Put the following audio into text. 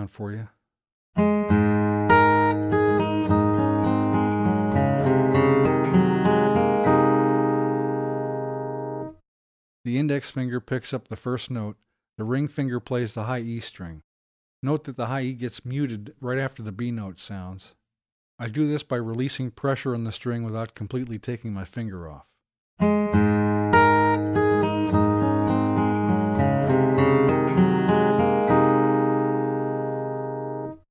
sound for you. The index finger picks up the first note. The ring finger plays the high E string. Note that the high E gets muted right after the B note sounds. I do this by releasing pressure on the string without completely taking my finger off.